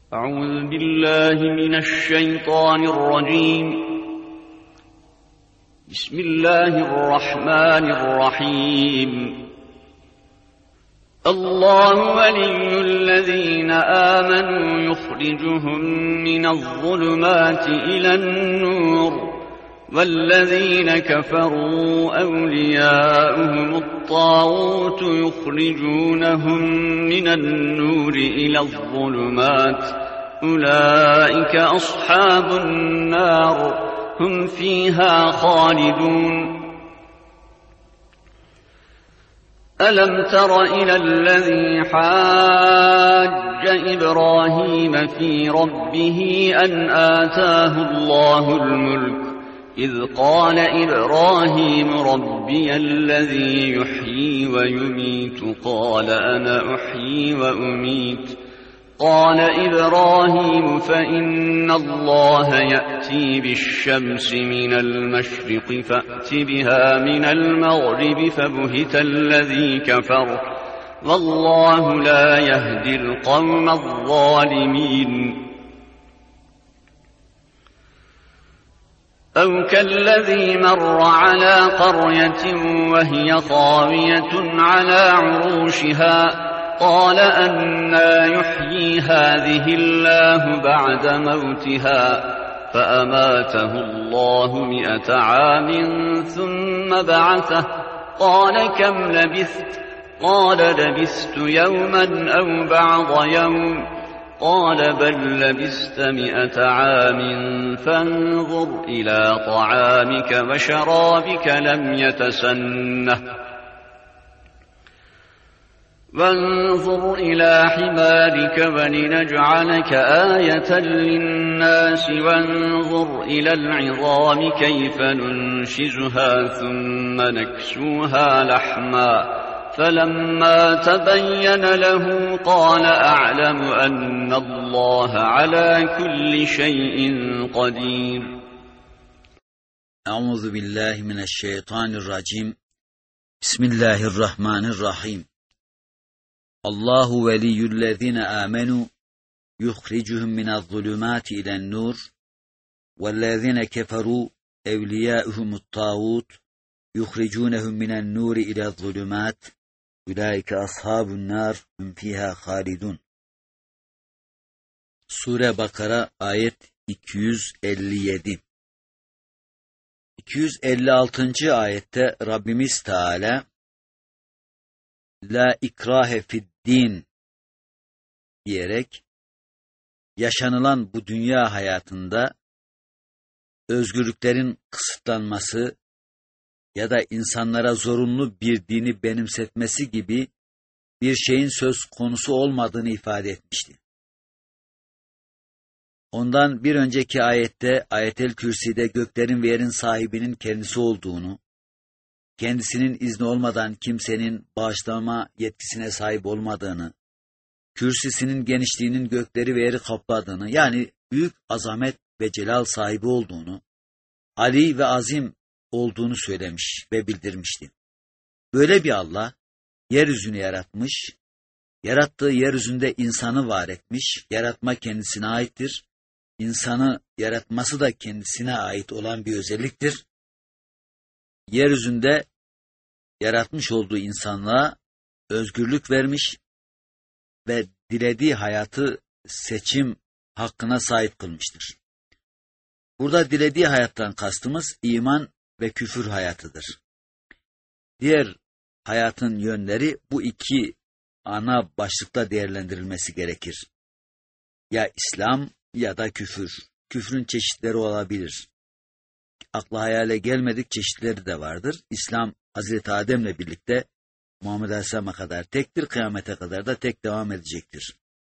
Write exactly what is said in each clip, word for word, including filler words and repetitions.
أعوذ بالله من الشيطان الرجيم. بسم الله الرحمن الرحيم. الله ولي الذين آمنوا يخرجهم من الظلمات إلى النور والذين كفروا أولياؤهم الطاغوت يخرجونهم من النور إلى الظلمات أولئك أصحاب النار هم فيها خالدون. ألم تر إلى الذي حاج إبراهيم في ربه أن آتاه الله الملك إذ قال إبراهيم ربي الذي يحيي ويميت قال أنا أحيي وأميت قال إبراهيم فإن الله يأتي بالشمس من المشرق فأت بها من المغرب فبهت الذي كفر والله لا يهدي القوم الظالمين. أو كالذي مر على قرية وهي خاوية على عروشها قال أنى يحيي هذه الله بعد موتها فأماته الله مئة عام ثم بعثه قال كم لبثت قال لبثت يوما أو بعض يوم قال بل لبثت مئة عام فانظر إلى طعامك وشرابك لم يتسنه وانظر إلى حمارك ولنجعلك آية للناس وانظر إلى العظام كيف ننشزها ثم نكسوها لحما فلما تبين له قال أعلم أن الله على كل شيء قدير. أعوذ بالله من الشيطان الرجيم. بسم الله الرحمن الرحيم. الله ولي الذين آمنوا يخرجهم من الظلمات إلى النور والذين كفروا أولياؤهم الطاغوت يخرجونهم من النور إلى الظلمات أولئك أصحاب النار هم فيها خالدون. Sure Bakara ayet iki yüz elli yedi. iki yüz elli altıncı ayette Rabbimiz Teala La ikrahe fiddin diyerek yaşanılan bu dünya hayatında özgürlüklerin kısıtlanması ya da insanlara zorunlu bir dini benimsetmesi gibi bir şeyin söz konusu olmadığını ifade etmişti. Ondan bir önceki ayette Ayet-el Kürsi'de göklerin ve yerin sahibinin kendisi olduğunu, kendisinin izni olmadan kimsenin bağışlama yetkisine sahip olmadığını, kürsisinin genişliğinin gökleri ve yeri kapladığını, yani büyük azamet ve celal sahibi olduğunu, Ali ve azim olduğunu söylemiş ve bildirmişti. Böyle bir Allah, yeryüzünü yaratmış, yarattığı yeryüzünde insanı var etmiş, yaratma kendisine aittir, insanı yaratması da kendisine ait olan bir özelliktir. Yeryüzünde yaratmış olduğu insanlığa özgürlük vermiş ve dilediği hayatı seçim hakkına sahip kılmıştır. Burada dilediği hayattan kastımız iman ve küfür hayatıdır. Diğer hayatın yönleri bu iki ana başlıkta değerlendirilmesi gerekir. Ya İslam ya da küfür. Küfrün çeşitleri olabilir. Akla hayale gelmedik çeşitleri de vardır. İslam Hazreti Adem'le birlikte Muhammed Aleyhisselam'a kadar tektir, kıyamete kadar da tek devam edecektir.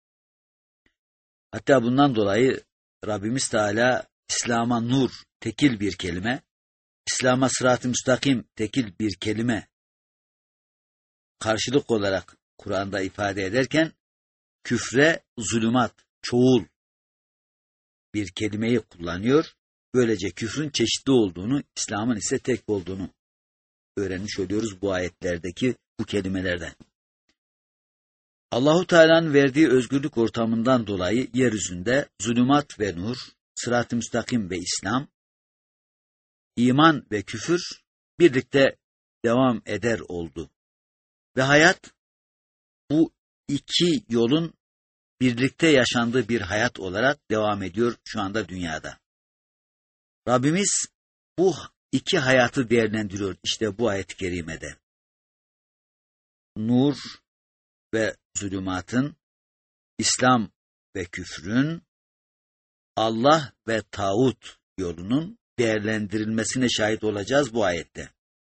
Hatta bundan dolayı Rabbimiz Teala İslam'a nur tekil bir kelime, İslam'a sırat-ı müstakim tekil bir kelime karşılık olarak Kur'an'da ifade ederken küfre zulümat, çoğul bir kelimeyi kullanıyor. Böylece küfrün çeşitli olduğunu, İslam'ın ise tek olduğunu öğrenmiş oluyoruz bu ayetlerdeki bu kelimelerden. Allahu Teala'nın verdiği özgürlük ortamından dolayı yeryüzünde zulümat ve nur, sırat-ı müstakim ve İslam, iman ve küfür birlikte devam eder oldu. Ve hayat bu iki yolun birlikte yaşandığı bir hayat olarak devam ediyor şu anda dünyada. Rabbimiz bu iki hayatı değerlendiriyor işte bu ayet-i kerimede. Nur ve zulümatın, İslam ve küfrün, Allah ve tağut yolunun değerlendirilmesine şahit olacağız bu ayette.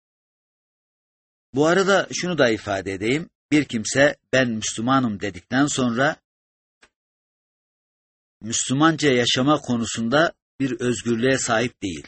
Bu arada şunu da ifade edeyim. Bir kimse ben Müslümanım dedikten sonra Müslümanca yaşama konusunda bir özgürlüğe sahip değil.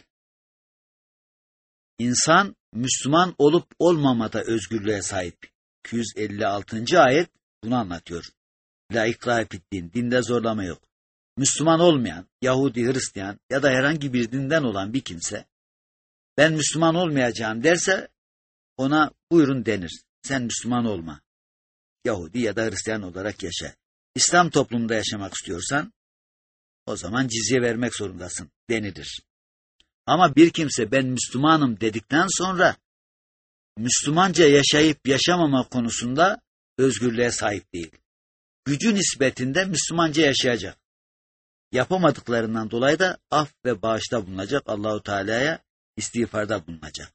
İnsan Müslüman olup olmamada özgürlüğe sahip. iki yüz elli altıncı ayet bunu anlatıyor. La ikrahe fiddin, dinde zorlama yok. Müslüman olmayan, Yahudi, Hristiyan ya da herhangi bir dinden olan bir kimse ben Müslüman olmayacağım derse ona buyurun denir. Sen Müslüman olma. Yahudi ya da Hristiyan olarak yaşa. İslam toplumunda yaşamak istiyorsan o zaman cizye vermek zorundasın denilir. Ama bir kimse ben Müslümanım dedikten sonra Müslümanca yaşayıp yaşamama konusunda özgürlüğe sahip değil. Gücü nispetinde Müslümanca yaşayacak. Yapamadıklarından dolayı da af ve bağışta bulunacak, Allahu Teala'ya istiğfarda bulunacak.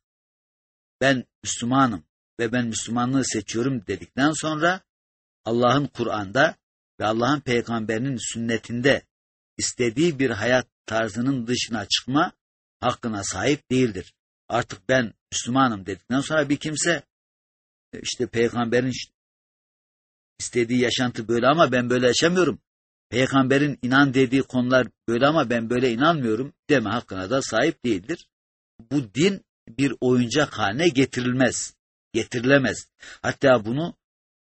Ben Müslümanım ve ben Müslümanlığı seçiyorum dedikten sonra Allah'ın Kur'an'da ve Allah'ın peygamberinin sünnetinde istediği bir hayat tarzının dışına çıkma hakkına sahip değildir. Artık ben Müslümanım dedikten sonra bir kimse işte peygamberin istediği yaşantı böyle ama ben böyle yaşamıyorum. Peygamberin inan dediği konular böyle ama ben böyle inanmıyorum deme hakkına da sahip değildir. Bu din bir oyuncak haline getirilmez, getirilemez. Hatta bunu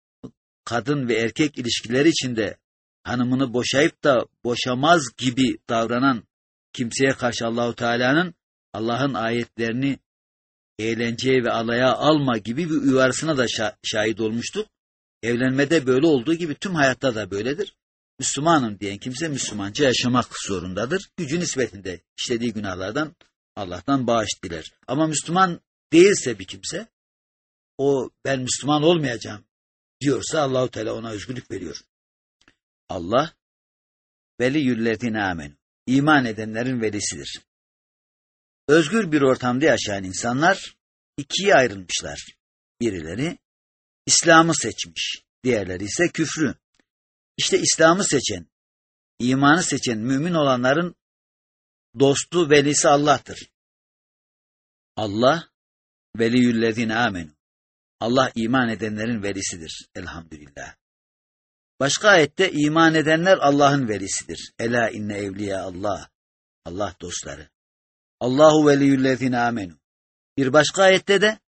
kadın ve erkek ilişkileri içinde hanımını boşayıp da boşamaz gibi davranan kimseye karşı Allahu Teala'nın Allah'ın ayetlerini eğlenceye ve alaya alma gibi bir uyarısına da şah- şahit olmuştuk. Evlenmede böyle olduğu gibi tüm hayatta da böyledir. Müslümanım diyen kimse Müslümanca yaşamak zorundadır. Gücü nispetinde işlediği günahlardan Allah'tan bağış diler. Ama Müslüman değilse bir kimse, o ben Müslüman olmayacağım diyorsa Allahu Teala ona özgürlük veriyor. Allah veliyyüllezine amen. İman edenlerin velisidir. Özgür bir ortamda yaşayan insanlar ikiye ayrılmışlar. Birileri İslam'ı seçmiş, diğerleri ise küfrü. İşte İslam'ı seçen, imanı seçen mümin olanların dostu, velisi Allah'tır. Allah veliyyüllezine amen. Allah iman edenlerin velisidir. Elhamdülillah. Başka ayette iman edenler Allah'ın velisidir. Ela inne evliya Allah. Allah dostları. Allahu veliyyüllezine amenu. Bir başka ayette de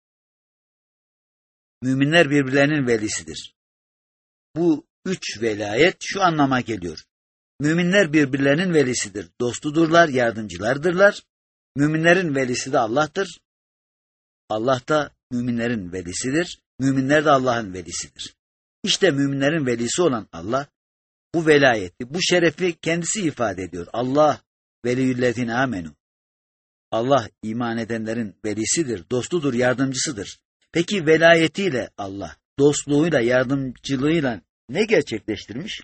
müminler birbirlerinin velisidir. Bu üç velayet şu anlama geliyor. Müminler birbirlerinin velisidir. Dostudurlar, yardımcılardırlar. Müminlerin velisi de Allah'tır. Allah da müminlerin velisidir. Müminler de Allah'ın velisidir. İşte müminlerin velisi olan Allah bu velayeti, bu şerefi kendisi ifade ediyor. Allah veliyyüllezine amenu. Allah iman edenlerin velisidir, dostudur, yardımcısıdır. Peki velayetiyle Allah, dostluğuyla, yardımcılığıyla ne gerçekleştirmiş?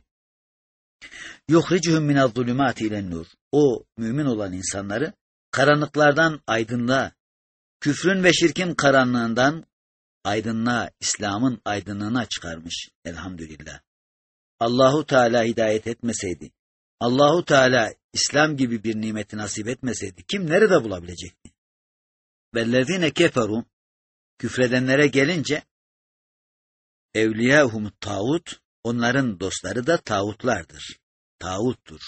Yuhricuhum minez-zulümati ilen-nur. O mümin olan insanları karanlıklardan aydınlığa, küfrün ve şirkin karanlığından aydınlığa, İslam'ın aydınlığına çıkarmış. Elhamdülillah. Allahu Teala hidayet etmeseydi, Allahu Teala İslam gibi bir nimeti nasip etmeseydi kim nerede bulabilecekti? Vellezine keferu, küfredenlere gelince evliyahumut tağut, onların dostları da tağutlardır. Tağuttur.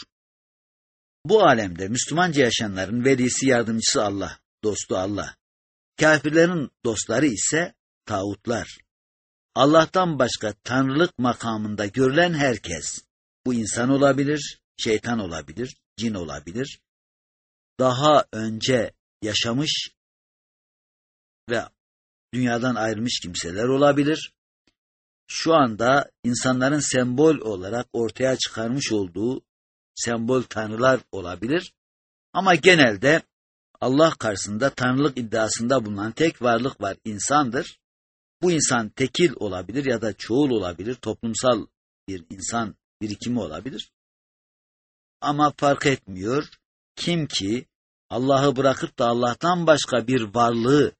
Bu alemde Müslümanca yaşayanların velisi, yardımcısı Allah, dostu Allah. Kafirlerin dostları ise tağutlar. Allah'tan başka tanrılık makamında görülen herkes, bu insan olabilir, şeytan olabilir, cin olabilir, daha önce yaşamış ve dünyadan ayrılmış kimseler olabilir, şu anda insanların sembol olarak ortaya çıkarmış olduğu sembol tanrılar olabilir. Ama genelde Allah karşısında tanrılık iddiasında bulunan tek varlık var, insandır. Bu insan tekil olabilir ya da çoğul olabilir, toplumsal bir insan birikimi olabilir. Ama fark etmiyor. Kim ki Allah'ı bırakıp da Allah'tan başka bir varlığı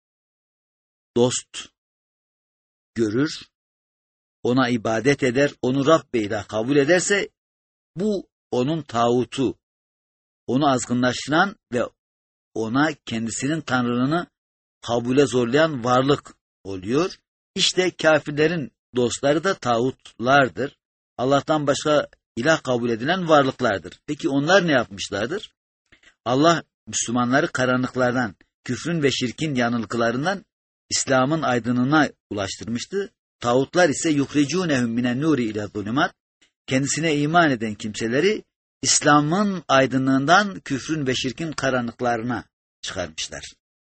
dost görür, ona ibadet eder, onu Rab ve ilah kabul ederse bu onun tağutu, onu azgınlaştıran ve ona kendisinin tanrılığını kabule zorlayan varlık oluyor. İşte kafirlerin dostları da tağutlardır. Allah'tan başka ilah kabul edilen varlıklardır. Peki onlar ne yapmışlardır? Allah Müslümanları karanlıklardan, küfrün ve şirkin yanılgılarından İslam'ın aydınlığına ulaştırmıştı. Tağutlar ise yuhricûnehum minen nûri ile zulümat, kendisine iman eden kimseleri İslam'ın aydınlığından küfrün ve şirkin karanlıklarına çıkarmışlar.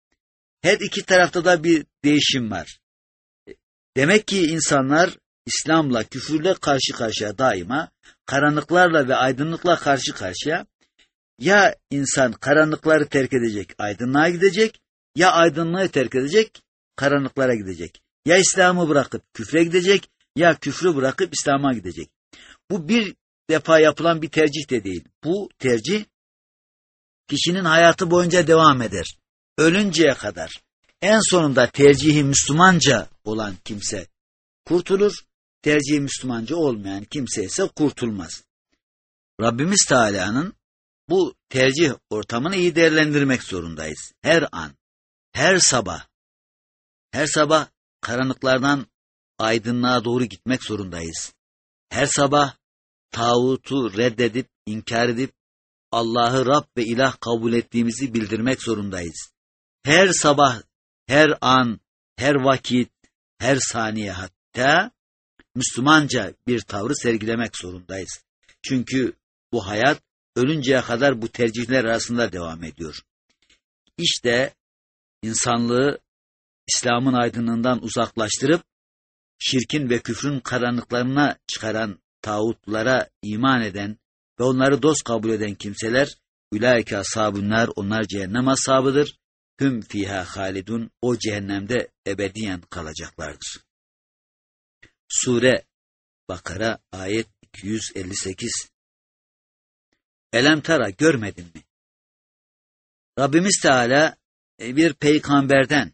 Her iki tarafta da bir değişim var. Demek ki insanlar İslam'la, küfürle karşı karşıya daima, karanlıklarla ve aydınlıkla karşı karşıya. Ya insan karanlıkları terk edecek, aydınlığa gidecek, ya aydınlığı terk edecek, karanlıklara gidecek. Ya İslam'ı bırakıp küfre gidecek, ya küfrü bırakıp İslam'a gidecek. Bu bir defa yapılan bir tercih de değil. Bu tercih kişinin hayatı boyunca devam eder. Ölünceye kadar. En sonunda tercihi Müslümanca olan kimse kurtulur, tercihi Müslümanca olmayan kimse ise kurtulmaz. Rabbimiz Teala'nın bu tercih ortamını iyi değerlendirmek zorundayız. Her an, her sabah, her sabah karanlıklardan aydınlığa doğru gitmek zorundayız. Her sabah tağutu reddedip, inkar edip, Allah'ı Rab ve ilah kabul ettiğimizi bildirmek zorundayız. Her sabah, her an, her vakit, her saniye hatta Müslümanca bir tavrı sergilemek zorundayız. Çünkü bu hayat ölünceye kadar bu tercihler arasında devam ediyor. İşte insanlığı İslam'ın aydınlığından uzaklaştırıp şirkin ve küfrün karanlıklarına çıkaran tağutlara iman eden ve onları dost kabul eden kimseler ulaike ashabunlar, onlar cehennem ashabıdır. Hüm fiha halidun, o cehennemde ebediyen kalacaklardır. Sure Bakara ayet iki yüz elli sekiz. Elem tara, görmedin mi? Rabbimiz Teala bir peygamberden,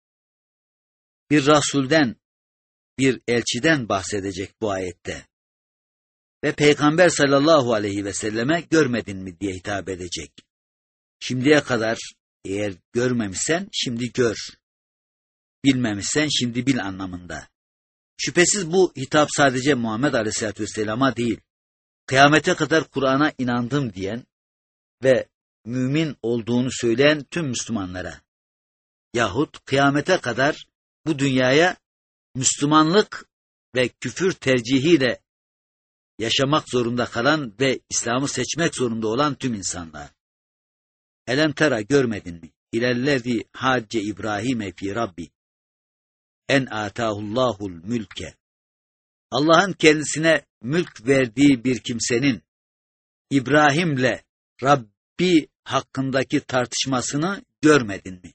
bir rasulden, bir elçiden bahsedecek bu ayette. Ve Peygamber sallallahu aleyhi ve selleme görmedin mi diye hitap edecek. Şimdiye kadar eğer görmemişsen şimdi gör. Bilmemişsen şimdi bil anlamında. Şüphesiz bu hitap sadece Muhammed aleyhissalatü vesselama değil, kıyamete kadar Kur'an'a inandım diyen ve mümin olduğunu söyleyen tüm Müslümanlara yahut kıyamete kadar bu dünyaya Müslümanlık ve küfür tercihiyle yaşamak zorunda kalan ve İslam'ı seçmek zorunda olan tüm insanlar. Elem tera, görmedin mi? İlellezî hacce İbrahim'e fî Rabbi en âtâhullâhul mülke. Allah'ın kendisine mülk verdiği bir kimsenin İbrahim'le Rabbi hakkındaki tartışmasını görmedin mi?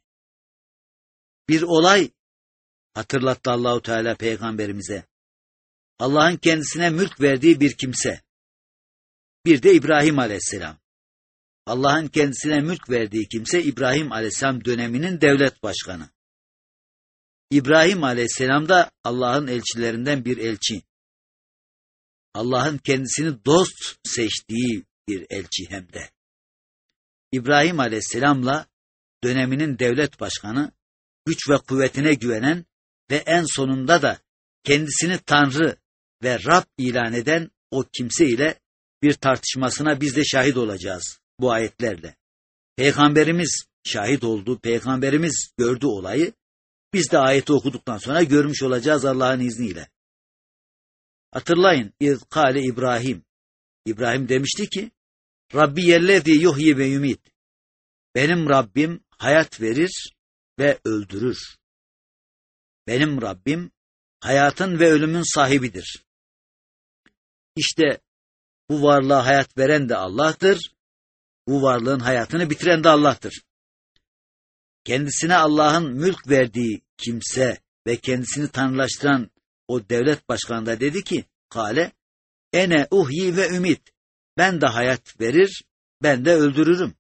Bir olay hatırlattı Allahu Teala peygamberimize. Allah'ın kendisine mülk verdiği bir kimse. Bir de İbrahim Aleyhisselam. Allah'ın kendisine mülk verdiği kimse İbrahim Aleyhisselam döneminin devlet başkanı. İbrahim Aleyhisselam da Allah'ın elçilerinden bir elçi. Allah'ın kendisini dost seçtiği bir elçi hem de. İbrahim Aleyhisselam'la döneminin devlet başkanı, güç ve kuvvetine güvenen ve en sonunda da kendisini Tanrı ve Rab ilan eden o kimse ile bir tartışmasına biz de şahit olacağız bu ayetlerle. Peygamberimiz şahit oldu, Peygamberimiz gördü olayı, biz de ayeti okuduktan sonra görmüş olacağız Allah'ın izniyle. Hatırlayın, İz kâle İbrahim. İbrahim demişti ki, Rabbi yellezî yuhyi ve yumit. Benim Rabbim hayat verir ve öldürür. Benim Rabbim hayatın ve ölümün sahibidir. İşte bu varlığa hayat veren de Allah'tır, bu varlığın hayatını bitiren de Allah'tır. Kendisine Allah'ın mülk verdiği kimse ve kendisini tanrılaştıran o devlet başkanı da dedi ki, kale, ene uhyi ve ümit, ben de hayat verir, ben de öldürürüm.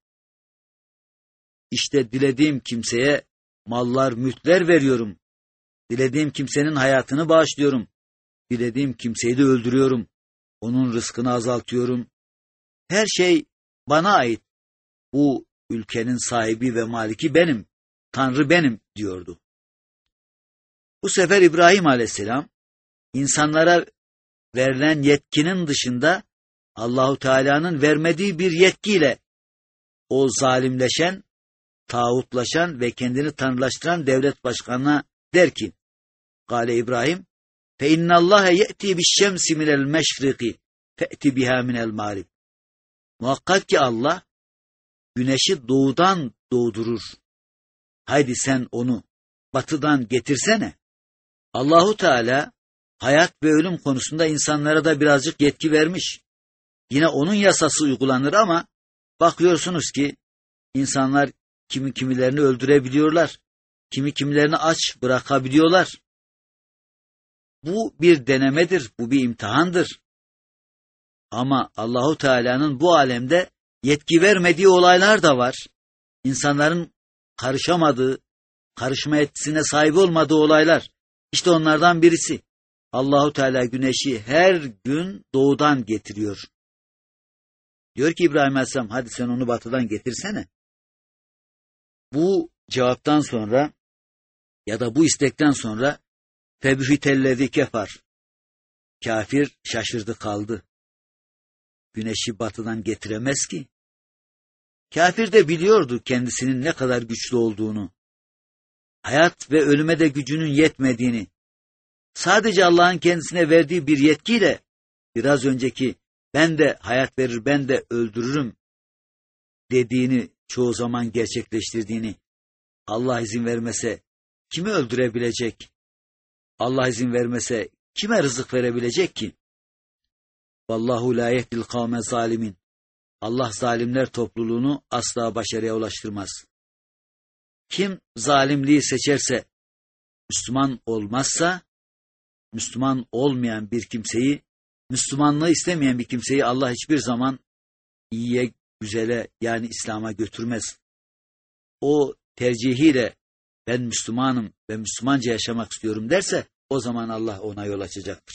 İşte dilediğim kimseye mallar, mülkler veriyorum. Dilediğim kimsenin hayatını bağışlıyorum. Dilediğim kimseyi de öldürüyorum. Onun rızkını azaltıyorum. Her şey bana ait. Bu ülkenin sahibi ve maliki benim. Tanrı benim diyordu. Bu sefer İbrahim Aleyhisselam insanlara verilen yetkinin dışında Allahu Teala'nın vermediği bir yetkiyle o zalimleşen, tağutlaşan ve kendini tanrılaştıran devlet başkanına der ki, Kale İbrahim, fe innallâhe ye'ti bişşemsi minel meşriki fe'ti biha minel mağrib. Muhakkak ki Allah güneşi doğudan doğdurur. Haydi sen onu batıdan getirsene. Allahu Teala hayat ve ölüm konusunda insanlara da birazcık yetki vermiş. Yine onun yasası uygulanır ama bakıyorsunuz ki insanlar kimi kimilerini öldürebiliyorlar. Kimi kimilerini aç bırakabiliyorlar. Bu bir denemedir, bu bir imtihandır. Ama Allahu Teala'nın bu alemde yetki vermediği olaylar da var. İnsanların karışamadığı, karışma yetkisine sahip olmadığı olaylar. İşte onlardan birisi. Allahu Teala güneşi her gün doğudan getiriyor. Diyor ki İbrahim Aleyhisselam, hadi sen onu batıdan getirsene. Bu cevaptan sonra ya da bu istekten sonra febühitellezi kefar. Kafir şaşırdı kaldı. Güneşi batıdan getiremez ki. Kafir de biliyordu kendisinin ne kadar güçlü olduğunu. Hayat ve ölüme de gücünün yetmediğini. Sadece Allah'ın kendisine verdiği bir yetkiyle biraz önceki ben de hayat verir, ben de öldürürüm dediğini çoğu zaman gerçekleştirdiğini, Allah izin vermese kimi öldürebilecek? Allah izin vermese kime rızık verebilecek ki? Vallahu la yehdil kavme zalimin. Allah zalimler topluluğunu asla başarıya ulaştırmaz. Kim zalimliği seçerse, Müslüman olmazsa, Müslüman olmayan bir kimseyi, Müslümanlığı istemeyen bir kimseyi Allah hiçbir zaman iyiye, güzele yani İslam'a götürmez. O tercihiyle ben Müslümanım ve Müslümanca yaşamak istiyorum derse o zaman Allah ona yol açacaktır.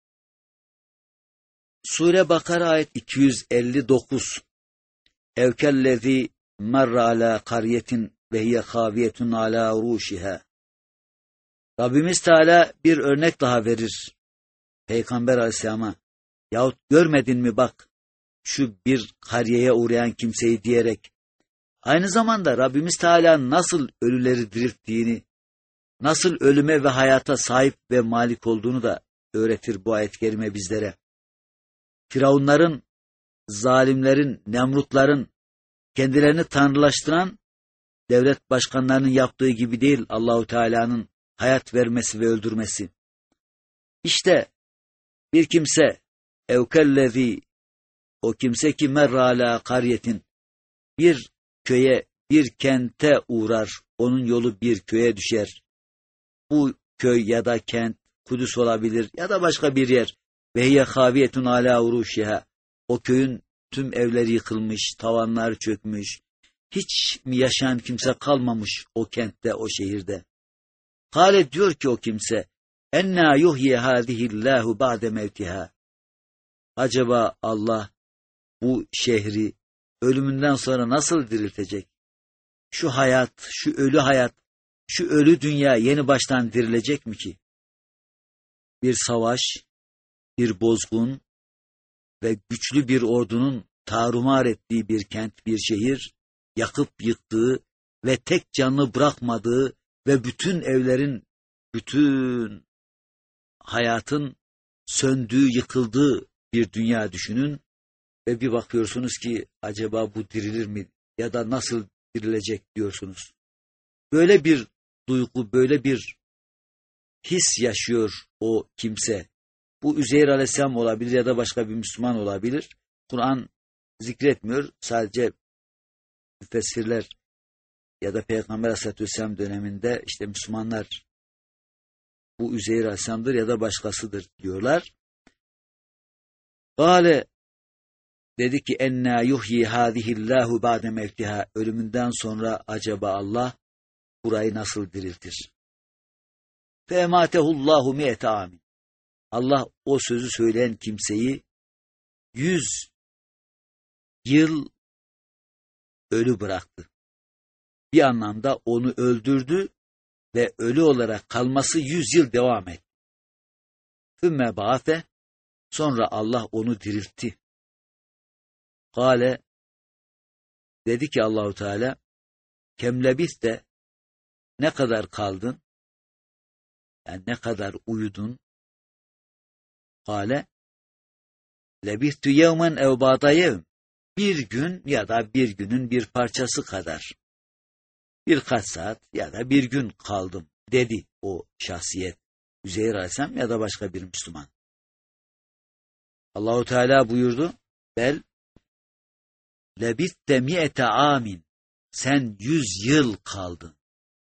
Sure Bakara ayet iki yüz elli dokuz. Evkellezi marra ala karyetin ve hiye kaviyetun ala uruşiha. Rabbimiz Teala bir örnek daha verir Peygamber Aleyhisselam'a. Yahut görmedin mi bak şu bir kariyeye uğrayan kimseyi diyerek. Aynı zamanda Rabbimiz Teala nasıl ölüleri dirilttiğini, nasıl ölüme ve hayata sahip ve malik olduğunu da öğretir bu ayet-i kerime bizlere. Firavunların, zalimlerin, Nemrutların kendilerini tanrılaştıran devlet başkanlarının yaptığı gibi değil Allahu Teala'nın hayat vermesi ve öldürmesi. İşte bir kimse evkellezi, o kimse ki merra ala kariyetin, bir köye, bir kente uğrar, onun yolu bir köye düşer. Bu köy ya da kent Kudüs olabilir ya da başka bir yer. Ve hiye haviyetun ala uruşiha. O köyün tüm evleri yıkılmış, tavanlar çökmüş. Hiç mi yaşayan kimse kalmamış o kentte, o şehirde. Kale diyor ki o kimse, enna yuhyi hadihillahu ba'de mevtiha. Acaba Allah bu şehri ölümünden sonra nasıl diriltecek? Şu hayat, şu ölü hayat, şu ölü dünya yeni baştan dirilecek mi ki? Bir savaş, bir bozgun ve güçlü bir ordunun tarumar ettiği bir kent, bir şehir, yakıp yıktığı ve tek canlı bırakmadığı ve bütün evlerin, bütün hayatın söndüğü, yıkıldığı bir dünya düşünün ve bir bakıyorsunuz ki acaba bu dirilir mi ya da nasıl dirilecek diyorsunuz. Böyle bir duygu, böyle bir his yaşıyor o kimse. Bu Üzeyr Aleyhisselam olabilir ya da başka bir Müslüman olabilir. Kur'an zikretmiyor. Sadece müfessirler ya da Peygamber Aleyhisselatü Vesselam döneminde işte Müslümanlar bu Üzeyr Aleyhisselam'dır ya da başkasıdır diyorlar. Kale dedi ki enna yuhyi hadihillahu ba'de mevtiha, ölümünden sonra acaba Allah burayı nasıl diriltir? Fe ematehullahu mi'ete amin. Allah o sözü söyleyen kimseyi yüz yıl ölü bıraktı. Bir anlamda onu öldürdü ve ölü olarak kalması yüz yıl devam etti. Fümme ba'ate, sonra Allah onu diriltti. Kale, dedi ki Allahu Teala, kemlebis de ne kadar kaldın? Yani ne kadar uyudun? Kale, lebistü yevmen ev ba'da yevm. Bir gün ya da bir günün bir parçası kadar. Birkaç saat ya da bir gün kaldım dedi o şahsiyet. Üzeyr Aleyhisselam ya da başka bir Müslüman. Allahu Teala buyurdu. Bel lebitte mi'ete amin. Sen yüz yıl kaldın.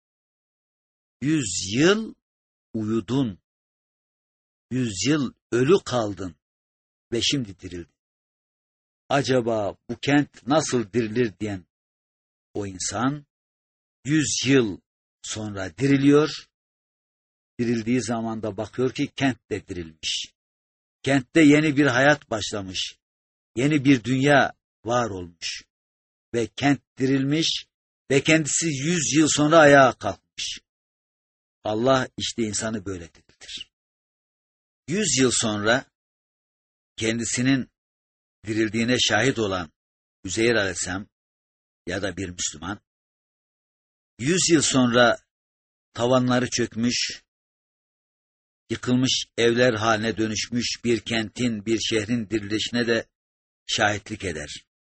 Yüz yıl uyudun. Yüz yıl ölü kaldın ve şimdi dirildin. Acaba bu kent nasıl dirilir diyen o insan yüz yıl sonra diriliyor. Dirildiği zaman da bakıyor ki kent de dirilmiş. Kentte yeni bir hayat başlamış. Yeni bir dünya var olmuş. Ve kent dirilmiş ve kendisi yüz yıl sonra ayağa kalkmış. Allah işte insanı böyle diriltir. Yüz yıl sonra kendisinin dirildiğine şahit olan Üzeyr Aleyhisselam ya da bir Müslüman, yüz yıl sonra tavanları çökmüş, yıkılmış evler haline dönüşmüş bir kentin, bir şehrin dirilişine de şahitlik eder.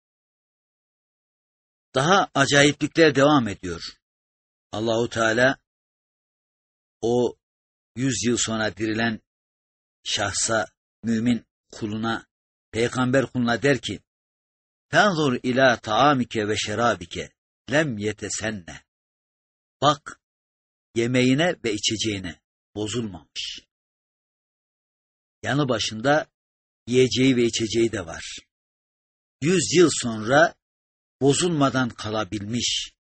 Daha acayiplikler devam ediyor. Allahu Teala o yüz yıl sonra dirilen şahsa, mümin kuluna, peygamber kuluna der ki, "Fenzur ila taamike ve şerabike lem yetesenne." Bak, yemeğine ve içeceğine bozulmamış. Yanı başında yiyeceği ve içeceği de var. Yüz yıl sonra bozulmadan kalabilmiş.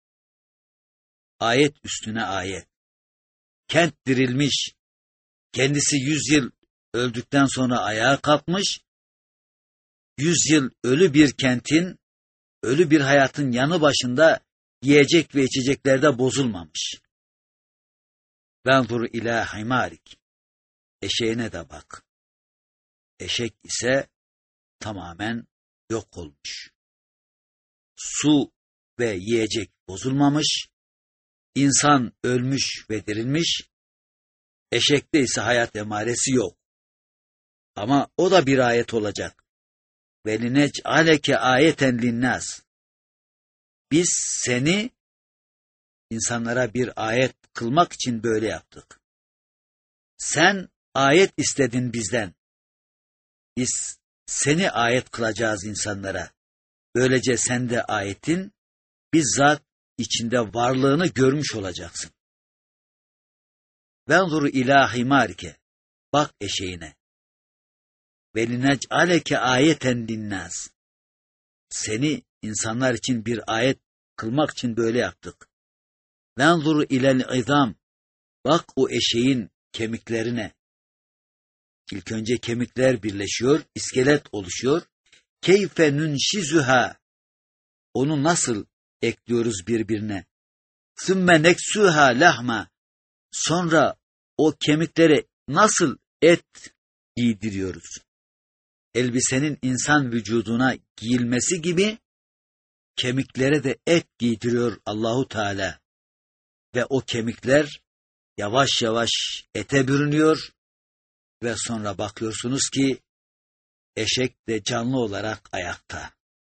Ayet üstüne ayet. Kent dirilmiş. Kendisi yüz yıl öldükten sonra ayağa kalkmış. Yüz yıl ölü bir kentin, ölü bir hayatın yanı başında yiyecek ve içeceklerde bozulmamış. Venzur ila himarik. Eşeğine de bak. Eşek ise tamamen yok olmuş. Su ve yiyecek bozulmamış. İnsan ölmüş ve dirilmiş. Eşekte ise hayat emaresi yok. Ama o da bir ayet olacak. وَلِنَجْعَلَكَ آيَةً لِلنَّاسِ. Biz seni insanlara bir ayet kılmak için böyle yaptık. Sen ayet istedin bizden. Biz seni ayet kılacağız insanlara. Böylece sen de ayetin bizzat içinde varlığını görmüş olacaksın. وَنْظُرْ اِلٰى حِمَارِكَ. Bak eşeğine. وَلِنَجْعَلَكَ آيَةً لِلنَّاسِ. Seni insanlar için bir ayet kılmak için böyle yaptık. وَنْظُرْ اِلَى الْعِظَامِ. Bak o eşeğin kemiklerine. İlk önce kemikler birleşiyor, iskelet oluşuyor. كَيْفَ نُنْشِزُهَا. Onu nasıl ekliyoruz birbirine? ثُمَّ نَكْسُوهَا لَحْمًا. Sonra o kemiklere nasıl et giydiriyoruz? Elbisenin insan vücuduna giyilmesi gibi kemiklere de et giydiriyor Allahu Teala. Ve o kemikler yavaş yavaş ete bürünüyor ve sonra bakıyorsunuz ki eşek de canlı olarak ayakta.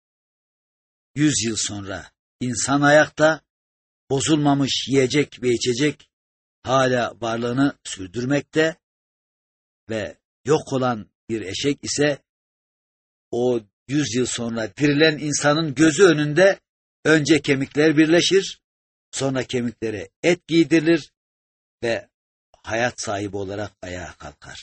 Yüz yıl sonra insan ayakta, bozulmamış yiyecek ve içecek hala varlığını sürdürmekte ve yok olan bir eşek ise o yüz yıl sonra dirilen insanın gözü önünde önce kemikler birleşir, sonra kemiklere et giydirilir ve hayat sahibi olarak ayağa kalkar.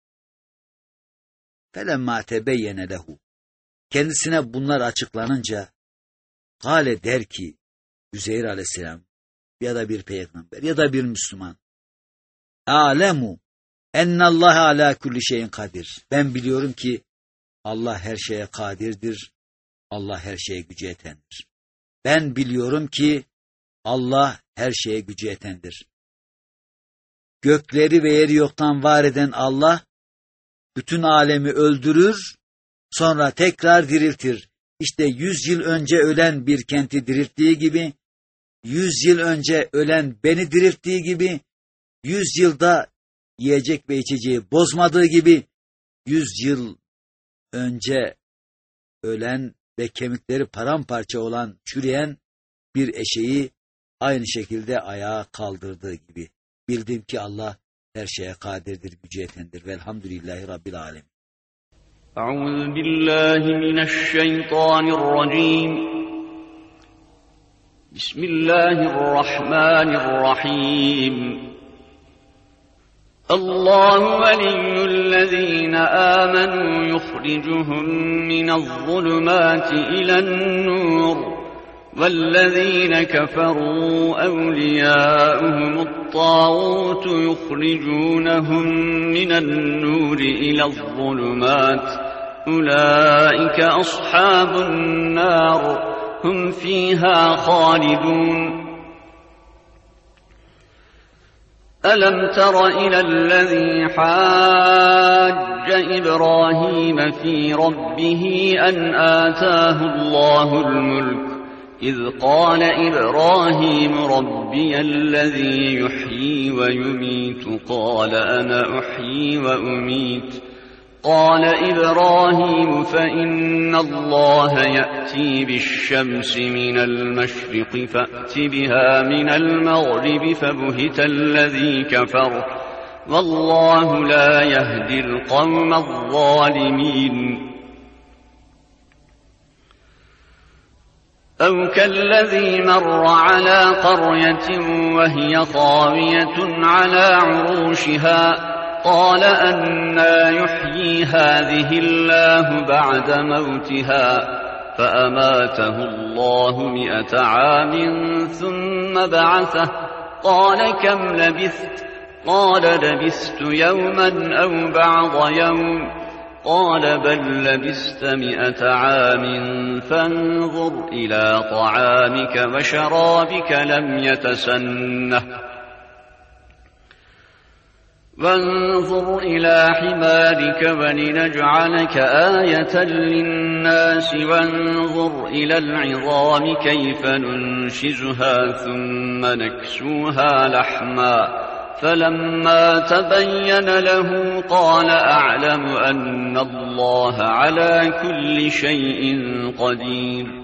فَلَمَّا تَبَيَّنَ لَهُ Kendisine bunlar açıklanınca Kale der ki Üzeyr aleyhisselam ya da bir peygamber ya da bir Müslüman, alemu ennallâhe alâ kulli şeyin kadir. Ben biliyorum ki Allah her şeye kadirdir. Allah her şeye gücü yetendir. Ben biliyorum ki Allah her şeye gücü yetendir. Gökleri ve yeri yoktan var eden Allah bütün alemi öldürür, sonra tekrar diriltir. İşte yüz yıl önce ölen bir kenti dirilttiği gibi, yüz yıl önce ölen beni dirilttiği gibi, yüz yılda yiyecek ve içeceği bozmadığı gibi, yüz yıl önce ölen ve kemikleri paramparça olan, çürüyen bir eşeği aynı şekilde ayağa kaldırdığı gibi. Bildim ki Allah her şeye kadirdir, gücü yetendir. Velhamdülillahi Rabbil alemin. Euzu billahi mineşşeytanirracim. Bismillahirrahmanirrahim. Allahu veliyyullezîne âmenû yukhricuhum minezzulumâti ilen-nur. وَالَّذ۪ينَ كَفَرُوا أَوْلِيَاؤُهُمُ الطَّاغُوتُ يُخْرِجُونَهُمْ مِنَ النُّورِ إِلَى الظُّلُمَاتِ أُولَٰئِكَ أَصْحَابُ النَّارِ هُمْ فِيهَا خَالِدُونَ أَلَمْ تَرَ إِلَى الَّذ۪ي حَاجَّ إِبْرَاهِيمَ فِي رَبِّهِ أَنْ آتَاهُ اللّٰهُ الْمُلْكَ إذ قال إبراهيم ربي الذي يحيي ويميت قال أنا أحيي وأميت قال إبراهيم فإن الله يأتي بالشمس من المشرق فأت بها من المغرب فبهت الذي كفر والله لا يهدي القوم الظالمين أو كالذي مر على قرية وهي خاوية على عروشها قال أنى يحيي هذه الله بعد موتها فأماته الله مئة عام ثم بعثه قال كم لبثت قال لبثت يوما أو بعض يوم قال بل لبثت مئة عام فانظر إلى طعامك وشرابك لم يتسنه وانظر إلى حمارك ولنجعلك آية للناس وانظر إلى العظام كيف ننشزها ثم نكسوها لحما فلما تبين له قال أعلم أن الله على كل شيء قدير